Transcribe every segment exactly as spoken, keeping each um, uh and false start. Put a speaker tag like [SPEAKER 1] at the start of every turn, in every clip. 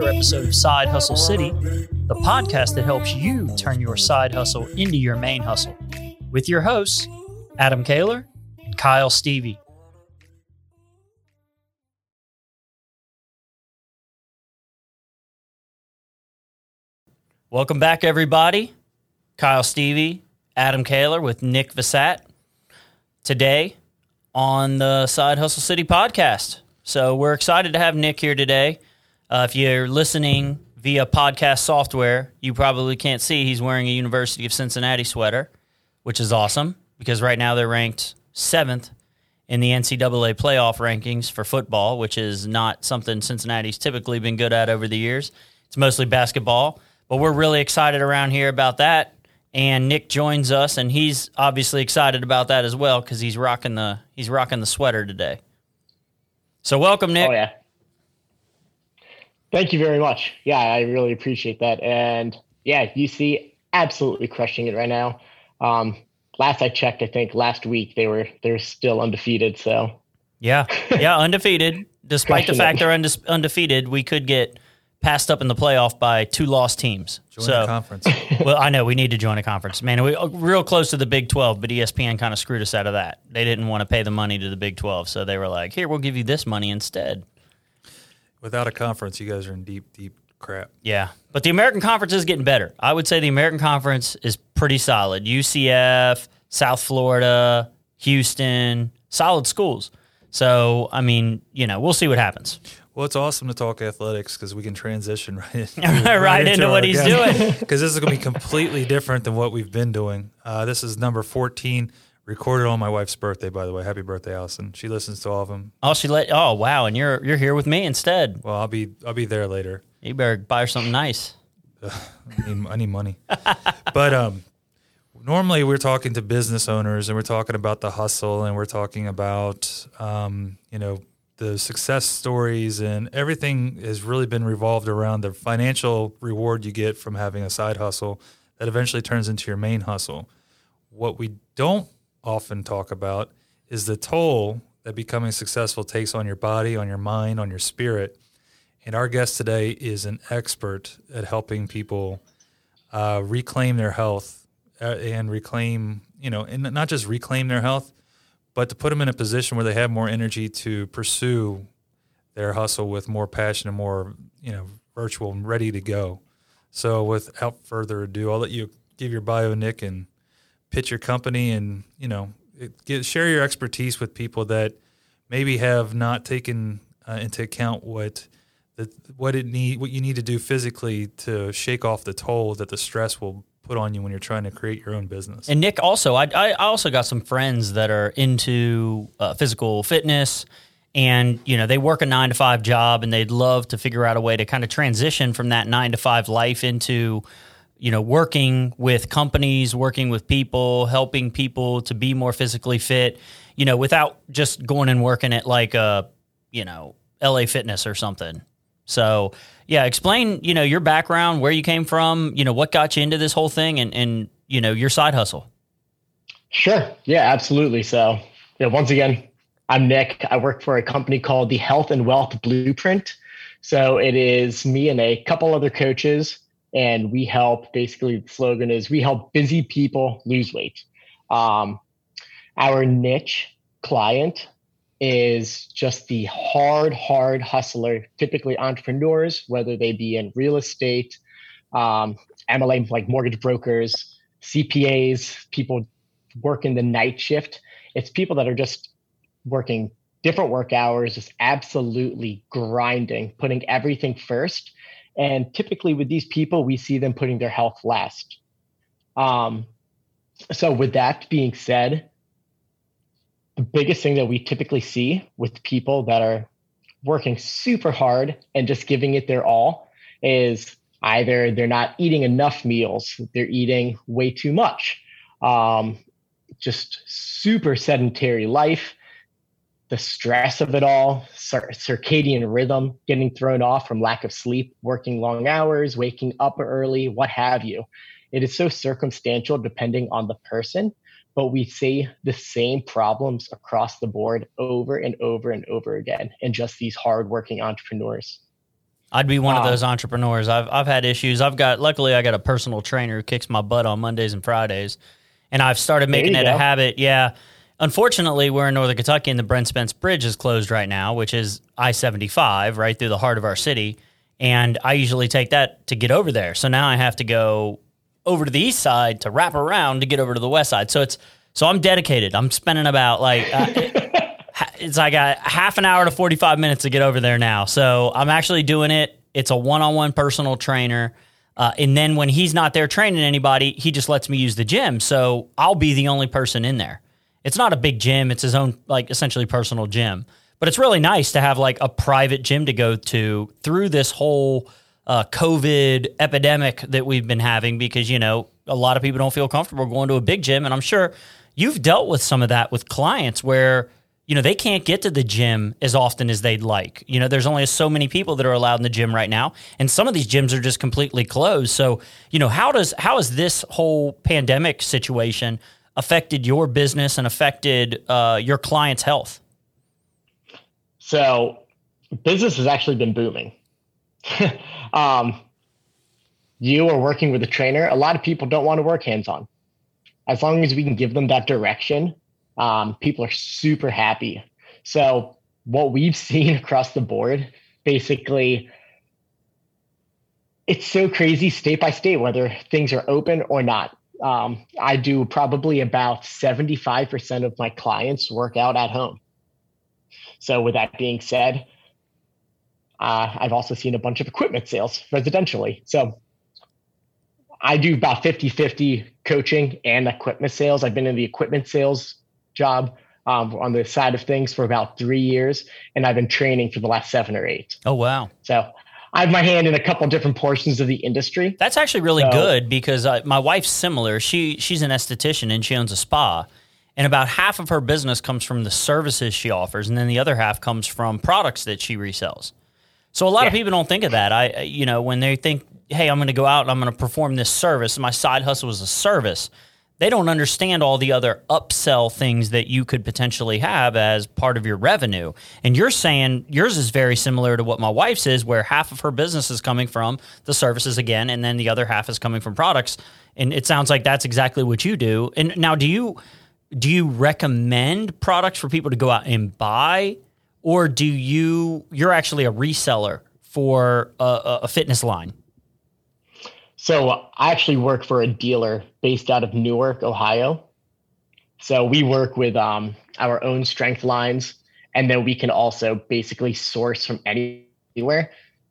[SPEAKER 1] another episode of Side Hustle City, the podcast that helps you turn your side hustle into your main hustle, with your hosts, Adam Kaler and Kyle Stevie. Welcome back, everybody. Kyle Stevie, Adam Kaler with Nick Visat. Today on the Side Hustle City podcast. So we're excited to have Nick here today. Uh, if you're listening via podcast software, you probably can't see he's wearing a University of Cincinnati sweater, which is awesome because right now they're ranked seventh in the N C double A playoff rankings for football, which is not something Cincinnati's typically been good at over the years. It's mostly basketball, but we're really excited around here about that. And Nick joins us, and he's obviously excited about that as well because he's rocking the he's rocking the sweater today. So welcome, Nick.
[SPEAKER 2] Oh, yeah. Thank you very much. Yeah, I really appreciate that. And, yeah, U C absolutely crushing it right now. Um, last I checked, I think last week they were they were still undefeated. So
[SPEAKER 1] yeah, yeah, undefeated. Despite the fact it. they're unde- undefeated, we could get passed up in the playoff by two lost teams.
[SPEAKER 3] Join
[SPEAKER 1] so,
[SPEAKER 3] a conference.
[SPEAKER 1] Well, I know we need to join a conference, man. We real close to the Big twelve, but E S P N kind of screwed us out of that. They didn't want to pay the money to the Big twelve, so they were like, "Here, we'll give you this money instead."
[SPEAKER 3] Without a conference, you guys are in deep, deep crap.
[SPEAKER 1] Yeah, but the American Conference is getting better. I would say the American Conference is pretty solid. U C F, South Florida, Houston, solid schools. So, I mean, you know, we'll see what happens.
[SPEAKER 3] Well, it's awesome to talk athletics because we can transition right into,
[SPEAKER 1] right right into what he's guest. doing.
[SPEAKER 3] Because this is going to be completely different than what we've been doing. Uh, this is number fourteen, recorded on my wife's birthday, by the way. Happy birthday, Allison. She listens to all of them.
[SPEAKER 1] Oh, she let. Oh, wow, and you're you're here with me instead.
[SPEAKER 3] Well, I'll be I'll be there later.
[SPEAKER 1] You better buy her something nice.
[SPEAKER 3] Uh, I, need, I need money. But um, normally we're talking to business owners and we're talking about the hustle and we're talking about um, you know. the success stories, and everything has really been revolved around the financial reward you get from having a side hustle that eventually turns into your main hustle. What we don't often talk about is the toll that becoming successful takes on your body, on your mind, on your spirit. And our guest today is an expert at helping people uh, reclaim their health uh, and reclaim, you know, and not just reclaim their health, but to put them in a position where they have more energy to pursue their hustle with more passion and more, you know, virtual and ready to go. So without further ado, I'll let you give your bio, Nick, and pitch your company and, you know, it, get, share your expertise with people that maybe have not taken uh, into account what the, what it need, what you need to do physically to shake off the toll that the stress will put on you when you're trying to create your own business.
[SPEAKER 1] And Nick, also, I, I also got some friends that are into uh, physical fitness, and you know they work a nine to five job, and they'd love to figure out a way to kind of transition from that nine to five life into, you know, working with companies, working with people, helping people to be more physically fit, you know, without just going and working at like a, you know, L A Fitness or something. So, yeah, explain, you know, your background, where you came from, you know, what got you into this whole thing and, and you know, your side hustle.
[SPEAKER 2] Sure. Yeah, absolutely. So, you know, once again, I'm Nick. I work for a company called the Health and Wealth Blueprint. So it is me and a couple other coaches, and we help, basically the slogan is we help busy people lose weight. Um, our niche client is just the hard, hard hustler, typically entrepreneurs, whether they be in real estate, um, M L A, like mortgage brokers, C P As, people working the night shift. It's people that are just working different work hours, just absolutely grinding, putting everything first. And typically with these people, we see them putting their health last. Um, so with that being said, the biggest thing that we typically see with people that are working super hard and just giving it their all is either they're not eating enough meals, they're eating way too much, um, just super sedentary life, the stress of it all, cir- circadian rhythm getting thrown off from lack of sleep, working long hours, waking up early, what have you. It is so circumstantial depending on the person. But we see the same problems across the board over and over and over again in just these hardworking entrepreneurs.
[SPEAKER 1] I'd be one of
[SPEAKER 2] Um,
[SPEAKER 1] those entrepreneurs. I've I've had issues. I've got luckily I got a personal trainer who kicks my butt on Mondays and Fridays, and I've started
[SPEAKER 2] There
[SPEAKER 1] making
[SPEAKER 2] you
[SPEAKER 1] it a
[SPEAKER 2] go.
[SPEAKER 1] habit. Yeah, unfortunately, we're in Northern Kentucky, and the Brent Spence Bridge is closed right now, which is I seventy-five right through the heart of our city, and I usually take that to get over there. So now I have to go over to the east side to wrap around to get over to the west side. So it's so I'm dedicated. I'm spending about like. Uh, It's like a half an hour to forty-five minutes to get over there now. So I'm actually doing it. It's a one-on-one personal trainer. Uh, and then when he's not there training anybody, he just lets me use the gym. So I'll be the only person in there. It's not a big gym. It's his own, like, essentially personal gym. But it's really nice to have, like, a private gym to go to through this whole uh, COVID epidemic that we've been having because, you know, a lot of people don't feel comfortable going to a big gym. And I'm sure you've dealt with some of that with clients where – you know, they can't get to the gym as often as they'd like. You know, there's only so many people that are allowed in the gym right now, and some of these gyms are just completely closed. So, you know, how does how has this whole pandemic situation affected your business and affected uh, your clients' health?
[SPEAKER 2] So, business has actually been booming. um, you are working with a trainer. A lot of people don't want to work hands-on. As long as we can give them that direction, Um, people are super happy. So what we've seen across the board, basically, it's so crazy state by state, whether things are open or not. Um, I do probably about seventy-five percent of my clients work out at home. So with that being said, uh, I've also seen a bunch of equipment sales residentially. So I do about fifty-fifty coaching and equipment sales. I've been in the equipment sales job um, on the side of things for about three years, and I've been training for the last seven or eight.
[SPEAKER 1] Oh, wow.
[SPEAKER 2] So I have my hand in a couple different portions of the industry.
[SPEAKER 1] That's actually really
[SPEAKER 2] So-
[SPEAKER 1] good because uh, my wife's similar. She She's an esthetician and she owns a spa, and about half of her business comes from the services she offers, and then the other half comes from products that she resells. So a lot of
[SPEAKER 2] Yeah.
[SPEAKER 1] people don't think of that. I, you know, when they think, hey, I'm going to go out and I'm going to perform this service, my side hustle is a service. They don't understand all the other upsell things that you could potentially have as part of your revenue. And you're saying yours is very similar to what my wife's is, where half of her business is coming from the services again, and then the other half is coming from products. And it sounds like that's exactly what you do. And now, do you do you recommend products for people to go out and buy, or do you you're actually a reseller for a, a fitness line?
[SPEAKER 2] So I actually work for a dealer based out of Newark, Ohio. So we work with um, our own strength lines, and then we can also basically source from anywhere.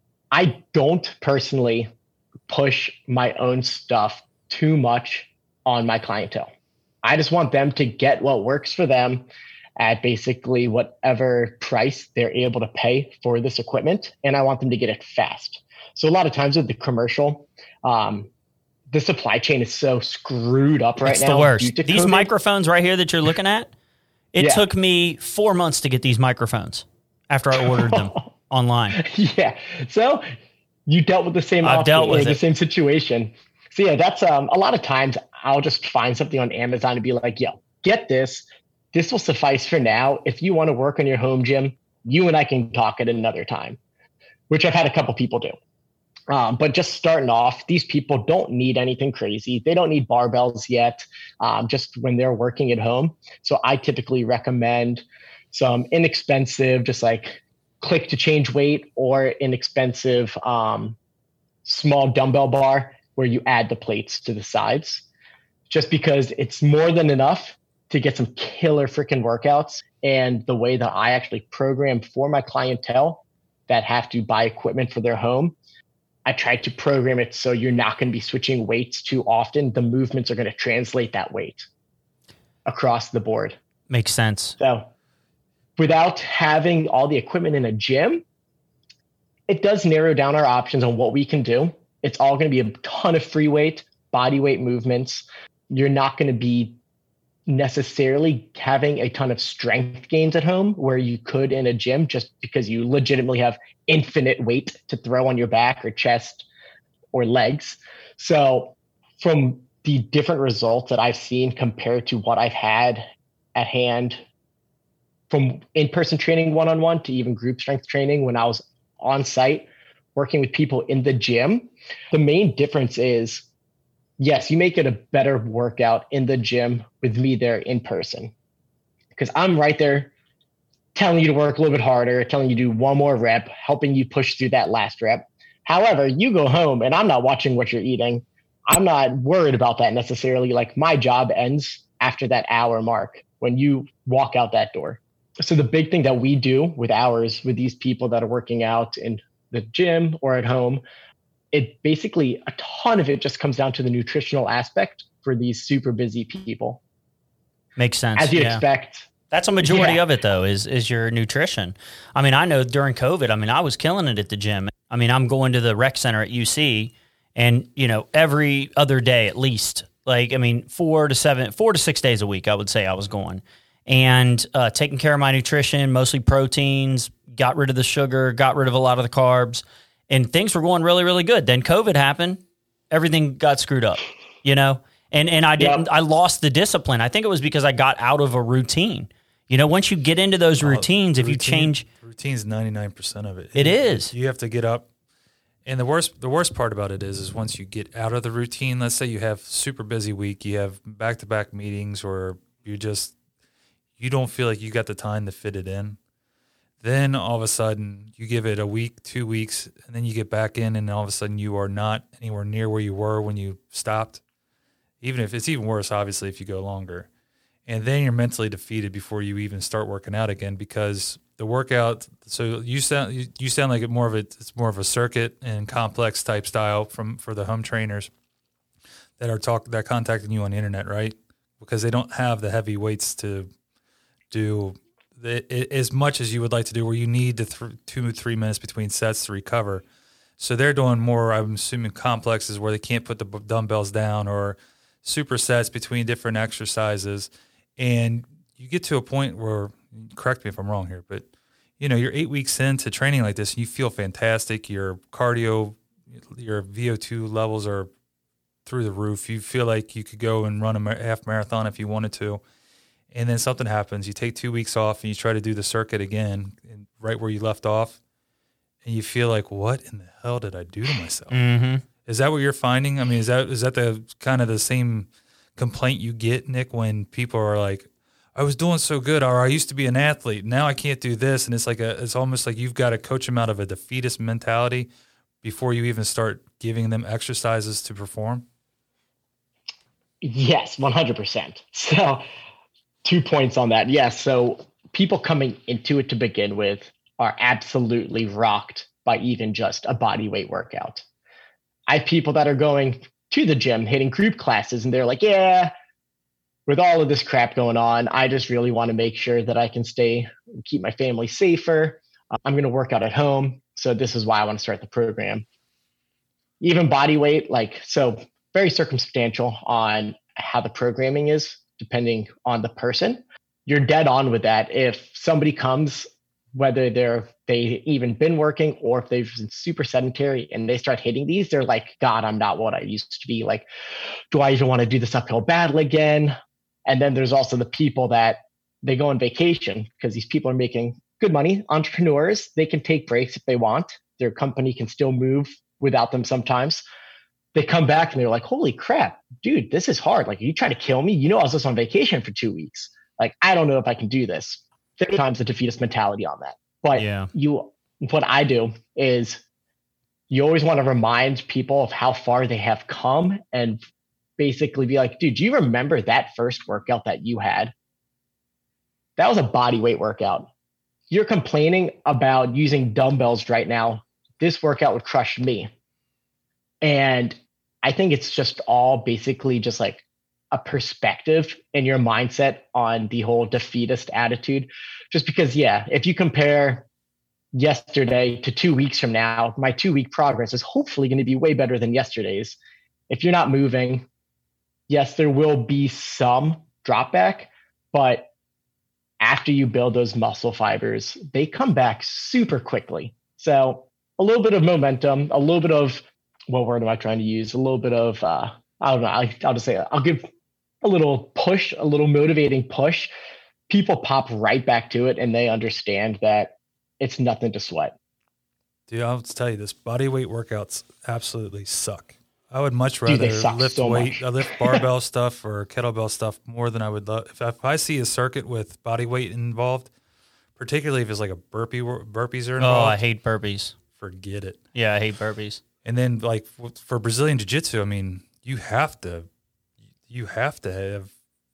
[SPEAKER 2] I don't personally push my own stuff too much on my clientele. I just want them to get what works for them at basically whatever price they're able to pay for this equipment, and I want them to get it fast. So a lot of times with the commercial, um, the supply chain is so screwed up right
[SPEAKER 1] It's
[SPEAKER 2] now.
[SPEAKER 1] the
[SPEAKER 2] due
[SPEAKER 1] worst.
[SPEAKER 2] to
[SPEAKER 1] These
[SPEAKER 2] COVID.
[SPEAKER 1] microphones right here that you're looking at, it
[SPEAKER 2] Yeah.
[SPEAKER 1] took me four months to get these microphones after I ordered them online.
[SPEAKER 2] Yeah. So you dealt with the same
[SPEAKER 1] I've
[SPEAKER 2] op-
[SPEAKER 1] dealt with
[SPEAKER 2] or the
[SPEAKER 1] it.
[SPEAKER 2] same situation. So yeah, that's um a lot of times I'll just find something on Amazon and be like, yo, get this. This will suffice for now. If you want to work on your home gym, you and I can talk at another time, which I've had a couple people do. Um, but just starting off, these people don't need anything crazy. They don't need barbells yet, um, just when they're working at home. So I typically recommend some inexpensive, just like click to change weight, or inexpensive um, small dumbbell bar where you add the plates to the sides, just because it's more than enough to get some killer freaking workouts. And the way that I actually program for my clientele that have to buy equipment for their home, I try to program it so you're not going to be switching weights too often. The movements are going to translate that weight across the board.
[SPEAKER 1] Makes sense.
[SPEAKER 2] So without having all the equipment in a gym, it does narrow down our options on what we can do. It's all going to be a ton of free weight, body weight movements. You're not going to be necessarily having a ton of strength gains at home where you could in a gym, just because you legitimately have infinite weight to throw on your back or chest or legs. So from the different results that I've seen compared to what I've had at hand from in-person training one-on-one to even group strength training when I was on site working with people in the gym, the main difference is, yes, you make it a better workout in the gym with me there in person. Because I'm right there telling you to work a little bit harder, telling you to do one more rep, helping you push through that last rep. However, you go home and I'm not watching what you're eating. I'm not worried about that necessarily. Like, my job ends after that hour mark when you walk out that door. So the big thing that we do with hours with these people that are working out in the gym or at home, it basically, a ton of it just comes down to the nutritional aspect for these super busy people.
[SPEAKER 1] Makes sense.
[SPEAKER 2] As you
[SPEAKER 1] yeah.
[SPEAKER 2] expect.
[SPEAKER 1] That's a majority
[SPEAKER 2] Yeah.
[SPEAKER 1] of it, though, is is your nutrition. I mean, I know during COVID, I mean, I was killing it at the gym. I mean, I'm going to the rec center at U C, and, you know, every other day at least, like, I mean, four to seven, four to six days a week, I would say I was going. And uh, taking care of my nutrition, mostly proteins, got rid of the sugar, got rid of a lot of the carbs, and things were going really, really good. Then COVID happened. Everything got screwed up, you know? And and I didn't,
[SPEAKER 2] Yep.
[SPEAKER 1] I lost the discipline. I think it was because I got out of a routine. You know, once you get into those routines, if you
[SPEAKER 3] Routine-
[SPEAKER 1] change,
[SPEAKER 3] routine's ninety-nine percent of it.
[SPEAKER 1] It is.
[SPEAKER 3] You have to get up. And the worst the worst part about it is is once you get out of the routine, let's say you have super busy week, you have back-to-back meetings, or you just you don't feel like you got the time to fit it in. Then all of a sudden you give it a week, two weeks, and then you get back in, and all of a sudden you are not anywhere near where you were when you stopped. Even if it's even worse, obviously, if you go longer. And then you're mentally defeated before you even start working out again, because the workout. So you sound you, you sound like it more of a it's more of a circuit and complex type style from for the home trainers that are talk that contacting you on the internet, right? Because they don't have the heavy weights to do the, it, as much as you would like to do, where you need the th- two three minutes between sets to recover. So they're doing more, I'm assuming, complexes where they can't put the b- dumbbells down, or supersets between different exercises. And you get to a point where, correct me if I'm wrong here, but you know, you're eight weeks into training like this and you feel fantastic. Your cardio, your V O two levels are through the roof. You feel like you could go and run a mar- half marathon if you wanted to. And then something happens. You take two weeks off and you try to do the circuit again, and right where you left off. And you feel like, what in the hell did I do to myself?
[SPEAKER 1] mm-hmm.
[SPEAKER 3] Is that what you're finding? I mean, is that is that the kind of the same complaint you get, Nick, when people are like, I was doing so good, or I used to be an athlete, now I can't do this, and it's like a it's almost like you've got to coach them out of a defeatist mentality before you even start giving them exercises to perform?
[SPEAKER 2] Yes, one hundred percent. So two points on that. Yes. So people coming into it to begin with are absolutely rocked by even just a body weight workout. I have people that are going to the gym, hitting group classes, and they're like, yeah, with all of this crap going on, I just really want to make sure that I can stay, keep my family safer. I'm going to work out at home. So this is why I want to start the program. Even body weight, like, so very circumstantial on how the programming is, depending on the person. You're dead on with that. If somebody comes, whether they're they even been working or if they've been super sedentary and they start hitting these, they're like, God, I'm not what I used to be. Like, do I even want to do this uphill battle again? And then there's also the people that they go on vacation because these people are making good money. Entrepreneurs, they can take breaks if they want. Their company can still move without them sometimes. They come back and they're like, holy crap, dude, this is hard. Like, you try to kill me? You know, I was just on vacation for two weeks. Like, I don't know if I can do this. There times the defeatist mentality on that. But
[SPEAKER 1] Yeah.
[SPEAKER 2] you, what I do is you always want to remind people of how far they have come and basically be like, dude, do you remember that first workout that you had? That was a body weight workout. You're complaining about using dumbbells right now. This workout would crush me. And I think it's just all basically just like a perspective in your mindset on the whole defeatist attitude. Just because, yeah, if you compare yesterday to two weeks from now, my two week progress is hopefully going to be way better than yesterday's. If you're not moving, yes, there will be some drop back, but after you build those muscle fibers, they come back super quickly. So a little bit of momentum, a little bit of, what word am I trying to use? A little bit of, uh, I don't know, I, I'll just say, I'll give a little push, a little motivating push. People pop right back to it and they understand that it's nothing to sweat.
[SPEAKER 3] Dude, I'll tell you this: body weight workouts absolutely suck. I would much
[SPEAKER 2] Dude, they
[SPEAKER 3] rather
[SPEAKER 2] suck
[SPEAKER 3] lift
[SPEAKER 2] so
[SPEAKER 3] weight,
[SPEAKER 2] much.
[SPEAKER 3] I lift barbell stuff or kettlebell stuff more than I would love. If, if I see a circuit with body weight involved, particularly if it's like a burpee, burpees are
[SPEAKER 1] Oh,
[SPEAKER 3] involved,
[SPEAKER 1] I hate burpees.
[SPEAKER 3] forget it.
[SPEAKER 1] Yeah, I hate burpees.
[SPEAKER 3] And then like f- for Brazilian Jiu-Jitsu, I mean, you have to, you have to have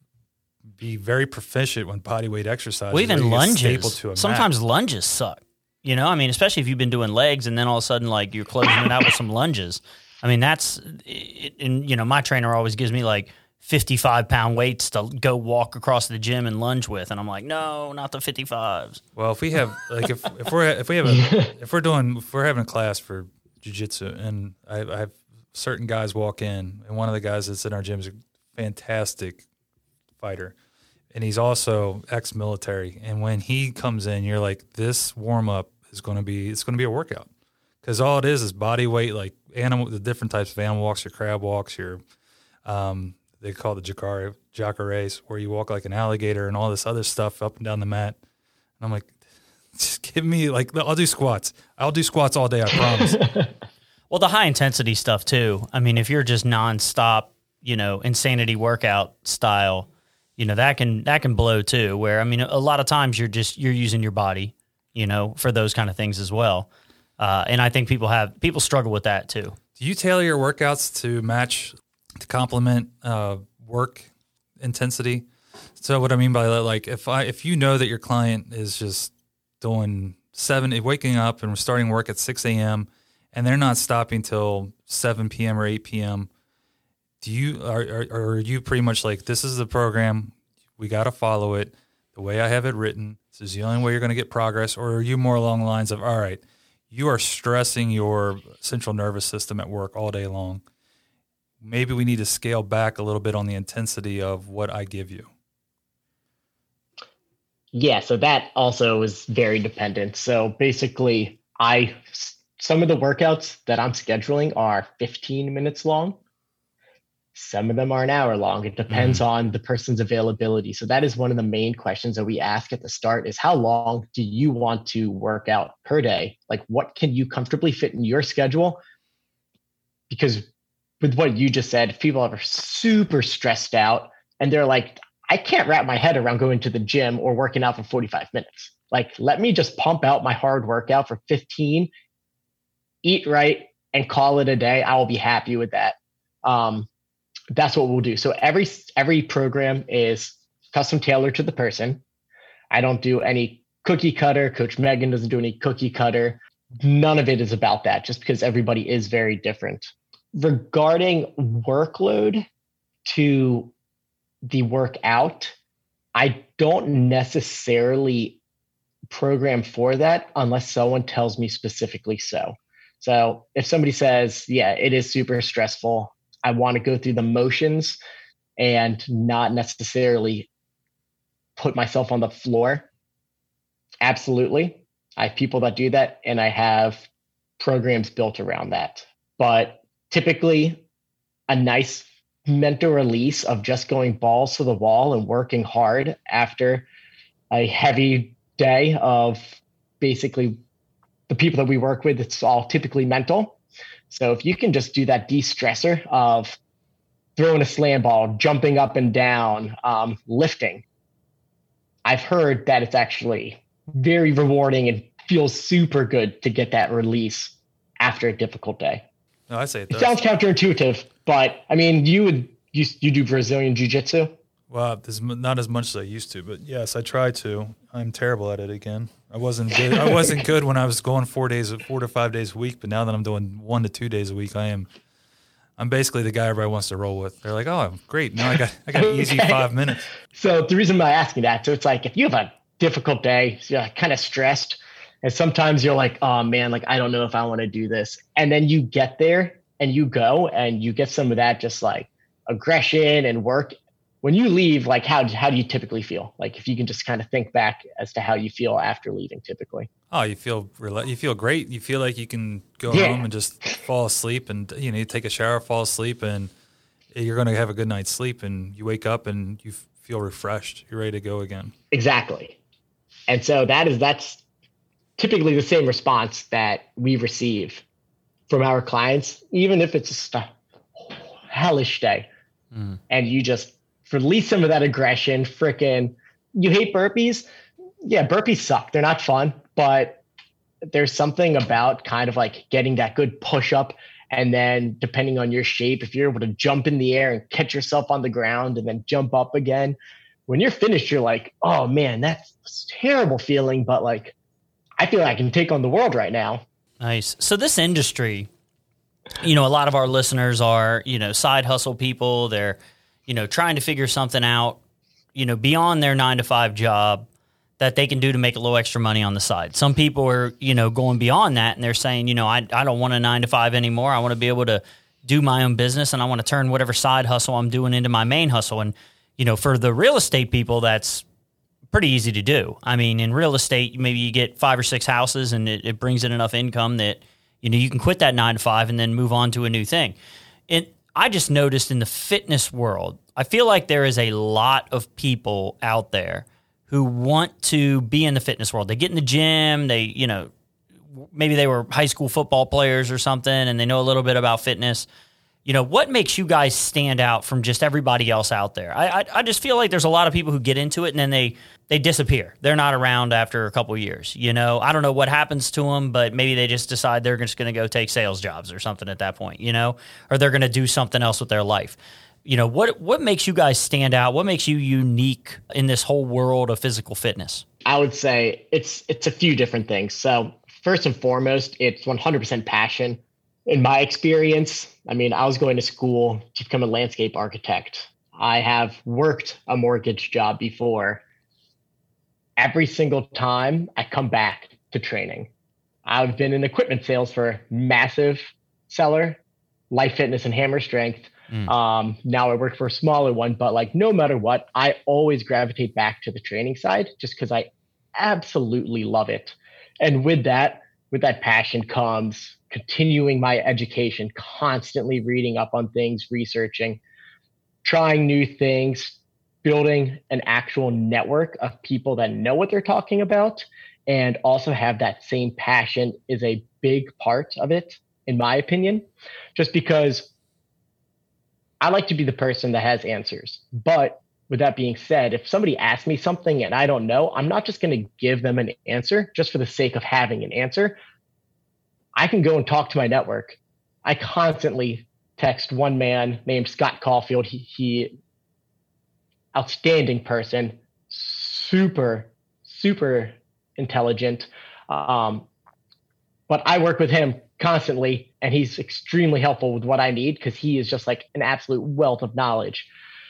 [SPEAKER 3] be very proficient when body weight exercises.
[SPEAKER 1] Well, even
[SPEAKER 3] or you get
[SPEAKER 1] lunges.
[SPEAKER 3] stapled to a mat.
[SPEAKER 1] Sometimes lunges suck. You know, I mean, especially if you've been doing legs and then all of a sudden, like, you're closing it out with some lunges. I mean, that's, it, and, you know, my trainer always gives me like fifty-five pound weights to go walk across the gym and lunge with. And I'm like, no, not the fifty-fives.
[SPEAKER 3] Well, if we have like if if we're if we have a if we're doing if we're having a class for jiu-jitsu and I, I have certain guys walk in and one of the guys that's in our gym is a fantastic fighter and he's also ex-military, and when he comes in you're like, this warm-up is going to be it's going to be a workout because all it is is body weight, like animal the different types of animal walks, your crab walks, your um they call it the jacare jacares, where you walk like an alligator and all this other stuff up and down the mat. And I'm like, just give me like, I'll do squats. I'll do squats all day, I promise.
[SPEAKER 1] Well, the high intensity stuff too. I mean, if you're just nonstop, you know, insanity workout style, you know, that can, that can blow too, where, I mean, a lot of times you're just, you're using your body, you know, for those kind of things as well. Uh, and I think people have, people struggle with that too.
[SPEAKER 3] Do you tailor your workouts to match, to complement uh, work intensity? So what I mean by that, like if I, if you know that your client is just doing seven, waking up and starting work at six a.m. and they're not stopping till seven p.m. or eight p.m., do you, are, are, are you pretty much like, this is the program, we got to follow it the way I have it written, this is the only way you're going to get progress? Or are you more along the lines of, all right, you are stressing your central nervous system at work all day long, maybe we need to scale back a little bit on the intensity of what I give you?
[SPEAKER 2] Yeah, so that also is very dependent. So basically, I some of the workouts that I'm scheduling are fifteen minutes long. Some of them are an hour long. It depends mm-hmm. on the person's availability. So that is one of the main questions that we ask at the start is, how long do you want to work out per day? Like, what can you comfortably fit in your schedule? Because with what you just said, people are super stressed out and they're like, I can't wrap my head around going to the gym or working out for forty-five minutes. Like, let me just pump out my hard workout for fifteen, eat right, and call it a day. I will be happy with that. Um, that's what we'll do. So every, every program is custom tailored to the person. I don't do any cookie cutter. Coach Megan doesn't do any cookie cutter. None of it is about that, just because everybody is very different. Regarding workload to the workout, I don't necessarily program for that unless someone tells me specifically so. So if somebody says, yeah, it is super stressful, I want to go through the motions and not necessarily put myself on the floor, absolutely. I have people that do that, and I have programs built around that. But typically, a nice mental release of just going balls to the wall and working hard after a heavy day of basically the people that we work with, it's all typically mental. So if you can just do that de-stressor of throwing a slam ball, jumping up and down, um, lifting, I've heard that it's actually very rewarding and feels super good to get that release after a difficult day.
[SPEAKER 3] No, I say it,
[SPEAKER 2] it sounds counterintuitive, but I mean, you would you, you do Brazilian Jiu-Jitsu?
[SPEAKER 3] Well, there's not as much as I used to, but yes, I try to. I'm terrible at it again. I wasn't good. I wasn't good when I was going four days, four to five days a week. But now that I'm doing one to two days a week, I am. I'm basically the guy everybody wants to roll with. They're like, "Oh, great! Now I got, I got
[SPEAKER 2] okay.
[SPEAKER 3] easy five minutes."
[SPEAKER 2] So the reason I'm asking that, so it's like if you have a difficult day, you're kind of stressed, and sometimes you're like, "Oh man, like I don't know if I want to do this," and then you get there and you go and you get some of that just like aggression and work. When you leave, like how how do you typically feel? Like if you can just kind of think back as to how you feel after leaving typically.
[SPEAKER 3] Oh, you feel you feel great. You feel like you can go
[SPEAKER 2] yeah.
[SPEAKER 3] home and just fall asleep, and you know, you take a shower, fall asleep, and you're going to have a good night's sleep. And you wake up and you feel refreshed. You're ready to go again.
[SPEAKER 2] Exactly. And so that is that's typically the same response that we receive from our clients, even if it's just a hellish day. Mm. And you just release some of that aggression. Frickin', you hate burpees? Yeah, burpees suck. They're not fun, but there's something about kind of like getting that good push up. And then depending on your shape, if you're able to jump in the air and catch yourself on the ground and then jump up again, when you're finished, you're like, oh man, that's a terrible feeling. But like, I feel like I can take on the world right now.
[SPEAKER 1] Nice. So this industry, you know, a lot of our listeners are, you know, side hustle people. They're, you know, trying to figure something out, you know, beyond their nine to five job that they can do to make a little extra money on the side. Some people are, you know, going beyond that and they're saying, you know, I, I don't want a nine to five anymore. I want to be able to do my own business and I want to turn whatever side hustle I'm doing into my main hustle. And, you know, for the real estate people, that's pretty easy to do. I mean, in real estate, maybe you get five or six houses and it, it brings in enough income that, you know, you can quit that nine to five and then move on to a new thing. And I just noticed in the fitness world, I feel like there is a lot of people out there who want to be in the fitness world. They get in the gym, they, you know, maybe they were high school football players or something and they know a little bit about fitness. You know, what makes you guys stand out from just everybody else out there? I, I I just feel like there's a lot of people who get into it and then they they disappear. They're not around after a couple of years. You know, I don't know what happens to them, but maybe they just decide they're just going to go take sales jobs or something at that point, you know, or they're going to do something else with their life. You know, what what makes you guys stand out? What makes you unique in this whole world of physical fitness?
[SPEAKER 2] I would say it's it's a few different things. So first and foremost, it's one hundred percent passion. In my experience, I mean, I was going to school to become a landscape architect. I have worked a mortgage job before. Every single time I come back to training. I've been in equipment sales for a massive seller, Life Fitness and Hammer Strength. Mm. Um, now I work for a smaller one, but like no matter what, I always gravitate back to the training side just because I absolutely love it. And with that, with that passion comes continuing my education, constantly reading up on things, researching, trying new things, building an actual network of people that know what they're talking about and also have that same passion is a big part of it, in my opinion, just because I like to be the person that has answers. But with that being said, if somebody asks me something and I don't know, I'm not just going to give them an answer just for the sake of having an answer. I can go and talk to my network. I constantly text one man named Scott Caulfield. He, he outstanding person, super, super intelligent. Um, but I work with him constantly and he's extremely helpful with what I need because he is just like an absolute wealth of knowledge.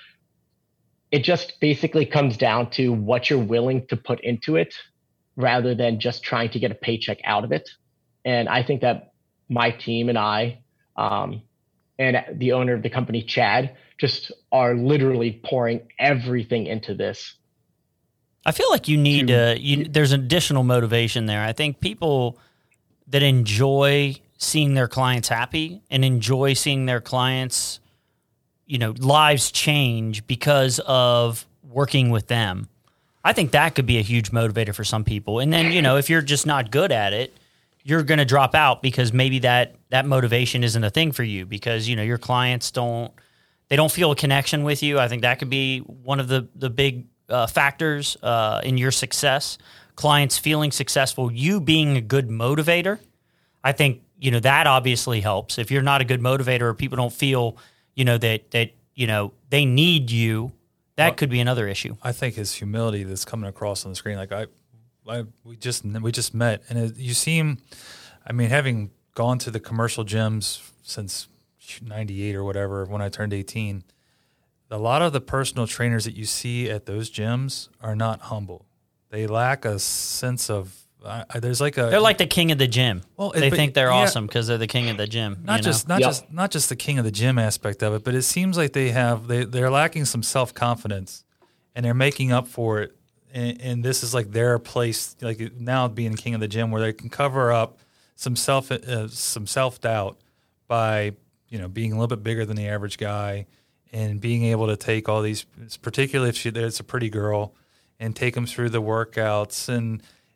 [SPEAKER 2] It just basically comes down to what you're willing to put into it rather than just trying to get a paycheck out of it. And I think that my team and I, um, and the owner of the company, Chad, just are literally pouring everything into this.
[SPEAKER 1] I feel like you need to, uh, you, there's additional motivation there. I think people that enjoy seeing their clients happy and enjoy seeing their clients, you know, lives change because of working with them. I think that could be a huge motivator for some people. And then, you know, if you're just not good at it, you're going to drop out because maybe that, that motivation isn't a thing for you because, you know, your clients don't, they don't feel a connection with you. I think that could be one of the, the big uh, factors uh, in your success. Clients feeling successful, you being a good motivator. I think, you know, that obviously helps. If you're not a good motivator or people don't feel, you know, that, that, you know, they need you, that well, could be another issue.
[SPEAKER 3] I think his humility that's coming across on the screen, like I, I we just we just met, and it, you seem, I mean, having gone to the commercial gyms since ninety-eight or whatever, when I turned eighteen, a lot of the personal trainers that you see at those gyms are not humble. They lack a sense of, uh, there's like a...
[SPEAKER 1] They're like the king of the gym. Well, They but, think they're yeah, awesome because they're the king of the gym.
[SPEAKER 3] Not
[SPEAKER 1] you
[SPEAKER 3] just
[SPEAKER 1] know?
[SPEAKER 3] not
[SPEAKER 2] yep.
[SPEAKER 3] just not just the king of the gym aspect of it, but it seems like they have, they, they're lacking some self-confidence, and they're making up for it. And, and this is like their place, like now being king of the gym, where they can cover up some self uh, some self doubt by, you know, being a little bit bigger than the average guy, and being able to take all these, particularly if she, it's a pretty girl, and take them through the workouts and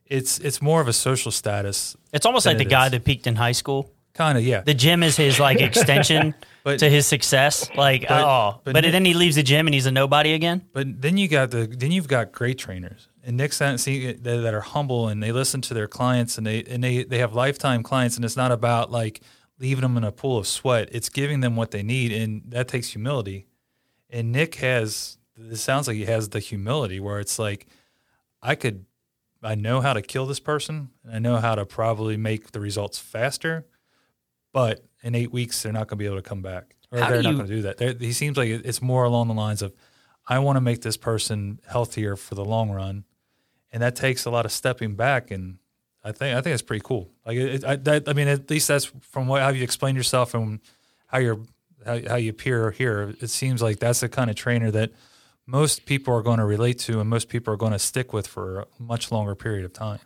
[SPEAKER 3] it's it's more of a social status.
[SPEAKER 1] It's almost like the guy that peaked in high school.
[SPEAKER 3] Kind of, yeah.
[SPEAKER 1] The gym is his like extension but, to his success. Like, but, oh, but, but Nick, then he leaves the gym and he's a nobody again.
[SPEAKER 3] But then you got the then you've got great trainers and Nick's that, see, that are humble and they listen to their clients and they and they they have lifetime clients, and it's not about like leaving them in a pool of sweat. It's giving them what they need, and that takes humility. And Nick has, it sounds like he has the humility where it's like, I could, I know how to kill this person, and I know how to probably make the results faster. But in eight weeks, they're not going to be able to come back, or
[SPEAKER 1] How
[SPEAKER 3] they're
[SPEAKER 1] do
[SPEAKER 3] not
[SPEAKER 1] you,
[SPEAKER 3] going to do that. They're, he seems like it's more along the lines of, I want to make this person healthier for the long run, and that takes a lot of stepping back. And I think I think it's pretty cool. Like it, I, that, I mean, at least that's from what, how you explain yourself and how you're how, how you appear here. It seems like that's the kind of trainer that most people are going to relate to, and most people are going to stick with for a much longer period of time.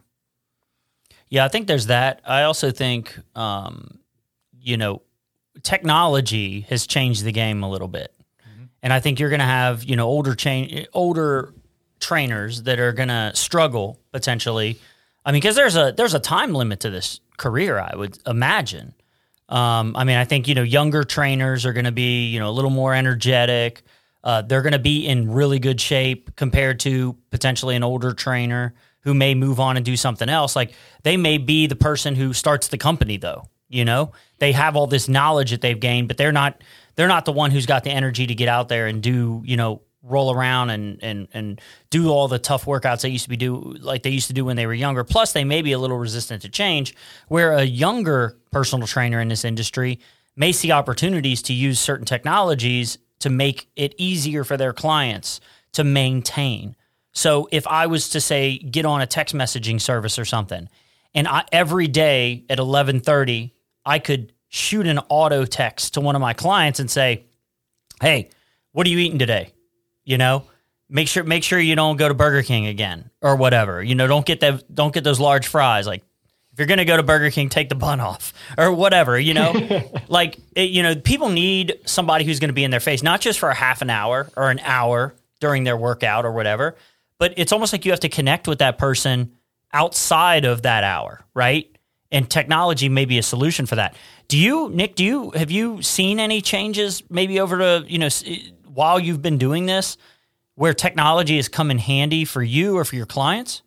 [SPEAKER 1] Yeah, I think there's that. I also think. Um, you know, technology has changed the game a little bit. Mm-hmm. And I think you're going to have, you know, older chain, older trainers that are going to struggle potentially. I mean, because there's a there's a time limit to this career, I would imagine. Um, I mean, I think, you know, younger trainers are going to be, you know, a little more energetic. Uh, they're going to be in really good shape compared to potentially an older trainer who may move on and do something else. Like they may be the person who starts the company, though. You know, they have all this knowledge that they've gained, but they're not they're not the one who's got the energy to get out there and do, you know, roll around and and and do all the tough workouts they used to be do like they used to do when they were younger. Plus, they may be a little resistant to change, where a younger personal trainer in this industry may see opportunities to use certain technologies to make it easier for their clients to maintain. So if I was to say, get on a text messaging service or something, and I, every day at eleven thirty, I could shoot an auto text to one of my clients and say, hey, what are you eating today? You know, make sure make sure you don't go to Burger King again or whatever. You know, don't get that don't get those large fries. Like if you're going to go to Burger King, take the bun off or whatever, you know, like, it, you know, people need somebody who's going to be in their face, not just for a half an hour or an hour during their workout or whatever, but it's almost like you have to connect with that person outside of that hour, right? And technology may be a solution for that. Do you, Nick, do you, have you seen any changes maybe over the, you know, while you've been doing this where technology has come in handy for you or for your clients?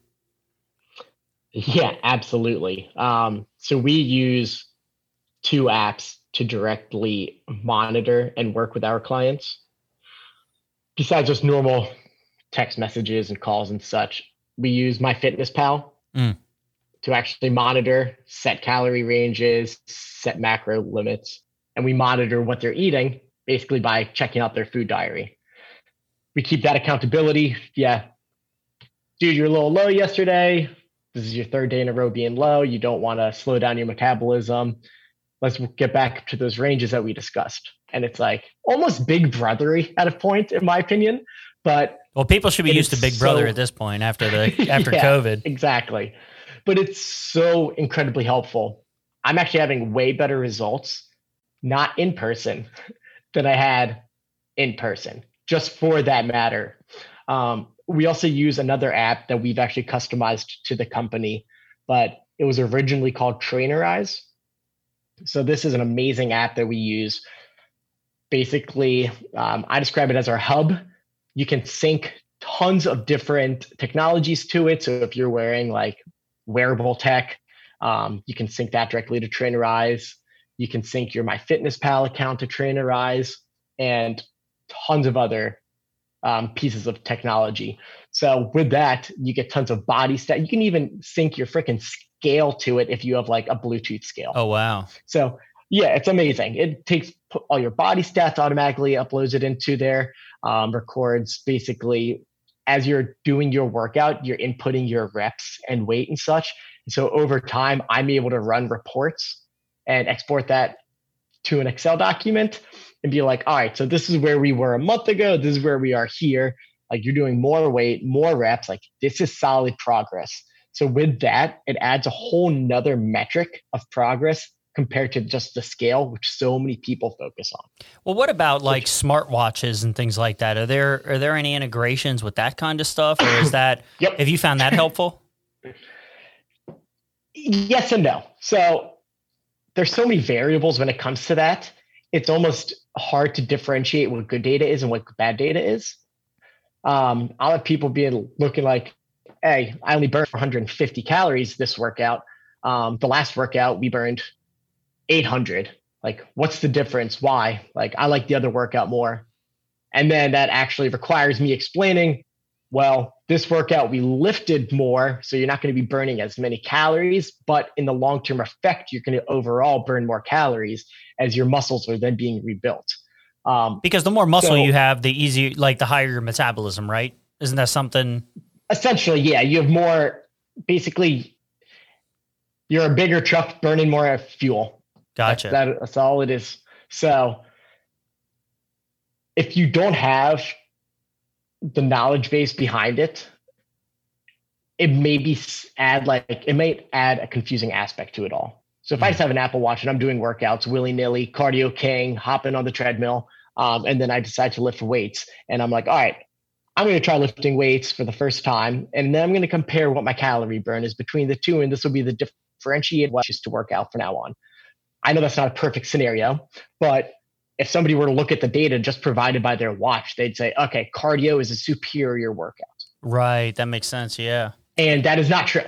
[SPEAKER 2] Yeah, absolutely. Um, so we use two apps to directly monitor and work with our clients. Besides just normal text messages and calls and such, we use MyFitnessPal mm. to actually monitor, set calorie ranges, set macro limits, and we monitor what they're eating basically by checking out their food diary. We keep that accountability. Yeah, dude, you're a little low yesterday. This is your third day in a row being low. You don't want to slow down your metabolism. Let's get back to those ranges that we discussed. And it's like almost Big Brothery at a point, in my opinion. But
[SPEAKER 1] well, people should be used to Big so, Brother at this point after the after yeah, COVID.
[SPEAKER 2] Exactly. But it's so incredibly helpful. I'm actually having way better results, not in person, than I had in person, just for that matter. Um, we also use another app that we've actually customized to the company, but it was originally called Trainerize. So this is an amazing app that we use. Basically, um, I describe it as our hub. You can sync tons of different technologies to it. So if you're wearing like wearable tech, um, you can sync that directly to Trainerize. You can sync your MyFitnessPal account to Trainerize and tons of other um, pieces of technology. So with that, you get tons of body stat. You can even sync your freaking scale to it if you have like a Bluetooth scale.
[SPEAKER 1] Oh, wow.
[SPEAKER 2] So yeah, it's amazing. It takes all your body stats automatically, uploads it into there, um, records basically as you're doing your workout, you're inputting your reps and weight and such. And so over time, I'm able to run reports and export that to an Excel document and be like, all right, so this is where we were a month ago. This is where we are here. Like you're doing more weight, more reps. Like this is solid progress. So with that, it adds a whole nother metric of progress compared to just the scale, which so many people focus on.
[SPEAKER 1] Well, what about like smartwatches and things like that? Are there are there any integrations with that kind of stuff, or is that?
[SPEAKER 2] Yep.
[SPEAKER 1] Have you found that helpful?
[SPEAKER 2] Yes and no. So there's so many variables when it comes to that. It's almost hard to differentiate what good data is and what bad data is. Um, I'll have people be looking like, hey, I only burned one hundred fifty calories this workout. Um, the last workout, we burned eight hundred. Like, what's the difference? Why? Like, I like the other workout more. And then that actually requires me explaining, well, this workout, we lifted more, so you're not going to be burning as many calories, but in the long-term effect, you're going to overall burn more calories as your muscles are then being rebuilt. Um,
[SPEAKER 1] because the more muscle
[SPEAKER 2] so,
[SPEAKER 1] you have, the easier, like the higher your metabolism, right? Isn't that something?
[SPEAKER 2] Essentially, yeah. You have more, basically, you're a bigger truck burning more fuel.
[SPEAKER 1] Gotcha.
[SPEAKER 2] That's, that, that's all it is. So if you don't have the knowledge base behind it, it may be add like it may add a confusing aspect to it all. So if mm. I just have an Apple Watch and I'm doing workouts willy nilly, cardio king, hopping on the treadmill, um, and then I decide to lift weights, and I'm like, all right, I'm going to try lifting weights for the first time, and then I'm going to compare what my calorie burn is between the two, and this will be the differentiated watches to work out from now on. I know that's not a perfect scenario, but if somebody were to look at the data just provided by their watch, they'd say, okay, cardio is a superior workout.
[SPEAKER 1] Right. That makes sense. Yeah.
[SPEAKER 2] And that is not true.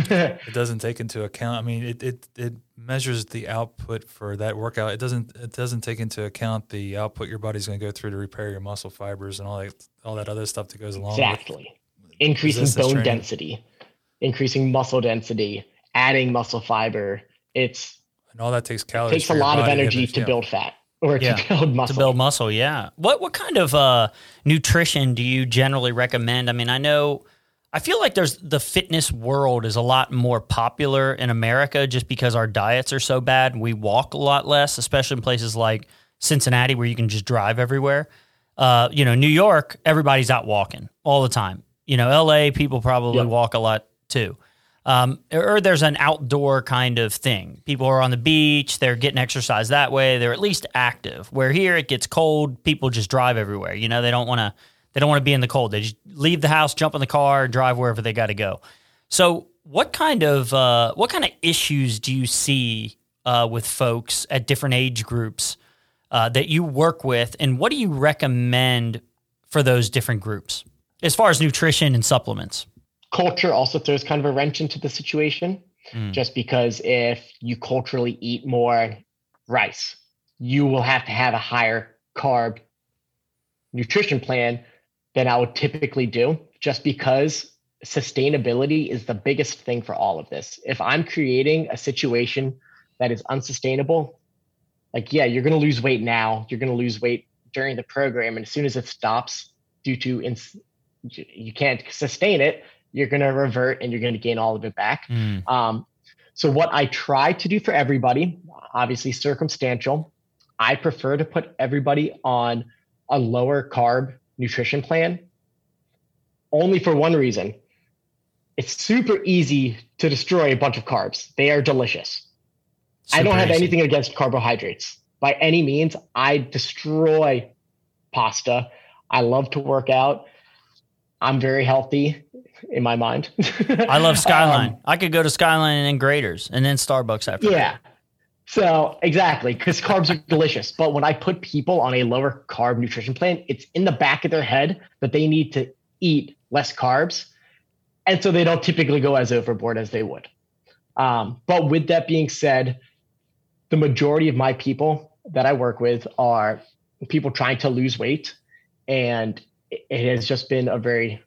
[SPEAKER 3] It doesn't take into account. I mean, it, it, it measures the output for that workout. It doesn't, it doesn't take into account the output your body's going to go through to repair your muscle fibers and all that, all that other stuff that goes along
[SPEAKER 2] exactly.
[SPEAKER 3] with
[SPEAKER 2] Increasing bone
[SPEAKER 3] training.
[SPEAKER 2] density, increasing muscle density, adding muscle fiber. It's,
[SPEAKER 3] and all that takes calories.
[SPEAKER 2] It takes a lot of energy to build fat. Or to yeah. build muscle.
[SPEAKER 1] To build muscle, yeah. What what kind of uh, nutrition do you generally recommend? I mean, I know, I feel like there's the fitness world is a lot more popular in America just because our diets are so bad. We walk a lot less, especially in places like Cincinnati where you can just drive everywhere. Uh, you know, New York, everybody's out walking all the time. You know, L A, people probably yep. walk a lot too. Um, or there's an outdoor kind of thing. People are on the beach, they're getting exercise that way. They're at least active. Where here it gets cold, people just drive everywhere. You know, they don't want to, they don't want to be in the cold. They just leave the house, jump in the car, drive wherever they got to go. So what kind of, uh, what kind of issues do you see, uh, with folks at different age groups, uh, that you work with? And what do you recommend for those different groups as far as nutrition and supplements?
[SPEAKER 2] Culture also throws kind of a wrench into the situation, mm. just because if you culturally eat more rice, you will have to have a higher carb nutrition plan than I would typically do, just because sustainability is the biggest thing for all of this. If I'm creating a situation that is unsustainable, like, yeah, you're going to lose weight now, you're going to lose weight during the program. And as soon as it stops due to ins- you can't sustain it, you're going to revert and you're going to gain all of it back. Mm. Um, so what I try to do for everybody, obviously circumstantial, I prefer to put everybody on a lower carb nutrition plan only for one reason. It's super easy to destroy a bunch of carbs. They are delicious. Super I don't have easy. anything against carbohydrates by any means. I destroy pasta. I love to work out. I'm very healthy in my mind.
[SPEAKER 1] I love Skyline. Um, I could go to Skyline and then Graders and then Starbucks after
[SPEAKER 2] yeah.
[SPEAKER 1] that.
[SPEAKER 2] So exactly, because carbs are delicious. But when I put people on a lower carb nutrition plan, it's in the back of their head that they need to eat less carbs. And so they don't typically go as overboard as they would. Um, but with that being said, the majority of my people that I work with are people trying to lose weight. And it has just been a very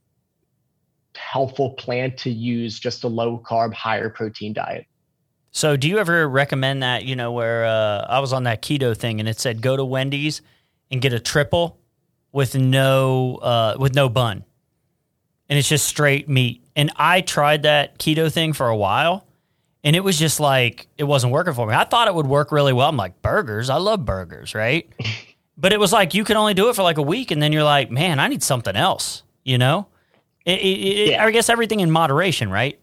[SPEAKER 2] helpful plan to use just a low carb, higher protein diet.
[SPEAKER 1] So do you ever recommend that, you know, where uh, I was on that keto thing and it said go to Wendy's and get a triple with no uh, with no bun, and it's just straight meat. And I tried that keto thing for a while, and it was just like it wasn't working for me. I thought it would work really well. I'm like, burgers, I love burgers, right? But it was like you can only do it for like a week, and then you're like, man, I need something else, you know? It, it, yeah. I guess everything in moderation, right?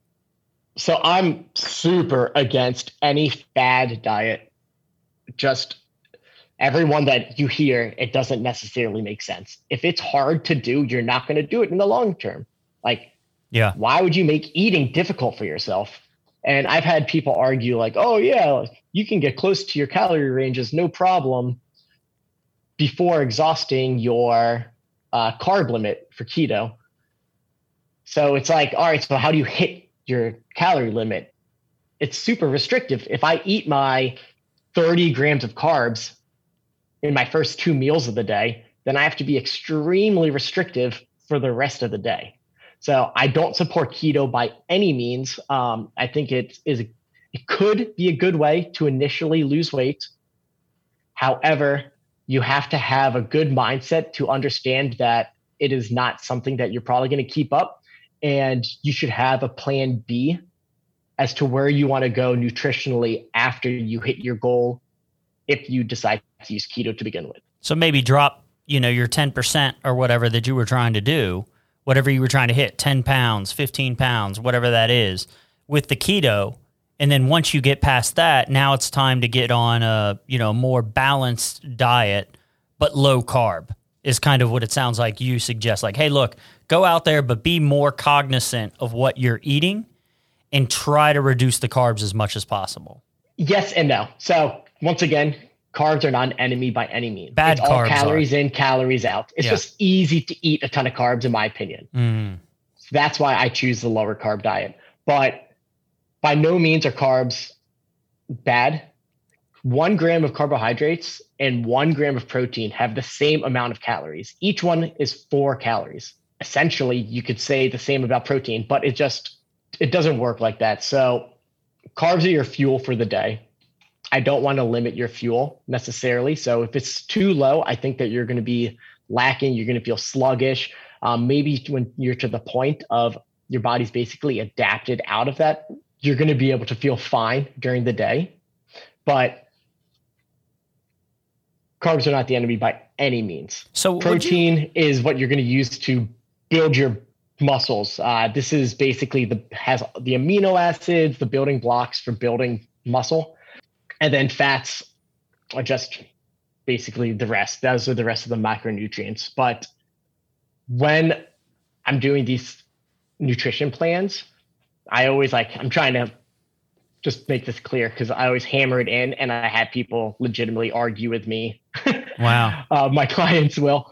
[SPEAKER 2] So I'm super against any fad diet. Just everyone that you hear, it doesn't necessarily make sense. If it's hard to do, you're not going to do it in the long term. Like,
[SPEAKER 1] yeah,
[SPEAKER 2] why would you make eating difficult for yourself? And I've had people argue like, oh yeah, you can get close to your calorie ranges, no problem, before exhausting your uh, carb limit for keto. So it's like, all right, so how do you hit your calorie limit? It's super restrictive. If I eat my thirty grams of carbs in my first two meals of the day, then I have to be extremely restrictive for the rest of the day. So I don't support keto by any means. Um, I think it is it could be a good way to initially lose weight. However, you have to have a good mindset to understand that it is not something that you're probably going to keep up, and you should have a plan B as to where you want to go nutritionally after you hit your goal, if you decide to use keto to begin with.
[SPEAKER 1] So maybe drop, you know, your ten percent or whatever that you were trying to do, whatever you were trying to hit, ten pounds, fifteen pounds, whatever that is, with the keto. And then once you get past that, now it's time to get on a, you know, more balanced diet, but low carb is kind of what it sounds like you suggest. Like, hey, look, go out there, but be more cognizant of what you're eating and try to reduce the carbs as much as possible.
[SPEAKER 2] Yes and no. So once again, carbs are not an enemy by any means.
[SPEAKER 1] Bad
[SPEAKER 2] it's
[SPEAKER 1] carbs
[SPEAKER 2] all calories
[SPEAKER 1] are.
[SPEAKER 2] in, calories out. It's
[SPEAKER 1] Yeah.
[SPEAKER 2] just easy to eat a ton of carbs, in my opinion.
[SPEAKER 1] Mm.
[SPEAKER 2] So that's why I choose the lower carb diet. But by no means are carbs bad. One gram of carbohydrates and one gram of protein have the same amount of calories. Each one is four calories. Essentially, you could say the same about protein, but it just, it doesn't work like that. So carbs are your fuel for the day. I don't want to limit your fuel necessarily. So if it's too low, I think that you're going to be lacking. You're going to feel sluggish. Um, maybe when you're to the point of your body's basically adapted out of that, you're going to be able to feel fine during the day. But carbs are not the enemy by any means.
[SPEAKER 1] So
[SPEAKER 2] protein
[SPEAKER 1] you-
[SPEAKER 2] is what you're going to use to build your muscles. Uh, this is basically the has the amino acids, the building blocks for building muscle. And then fats are just basically the rest. Those are the rest of the macronutrients. But when I'm doing these nutrition plans, I always like, I'm trying to just make this clear because I always hammer it in, and I had people legitimately argue with me.
[SPEAKER 1] Wow.
[SPEAKER 2] uh, my clients will.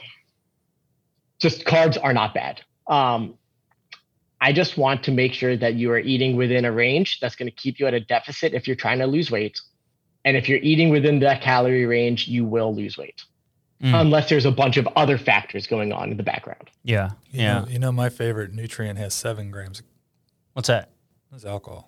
[SPEAKER 2] Just carbs are not bad. Um, I just want to make sure that you are eating within a range that's going to keep you at a deficit if you're trying to lose weight. And if you're eating within that calorie range, you will lose weight. Mm. Unless there's a bunch of other factors going on in the background.
[SPEAKER 1] Yeah.
[SPEAKER 3] You
[SPEAKER 1] yeah.
[SPEAKER 3] Know, you know, my favorite nutrient has seven grams.
[SPEAKER 1] What's that?
[SPEAKER 3] It's alcohol.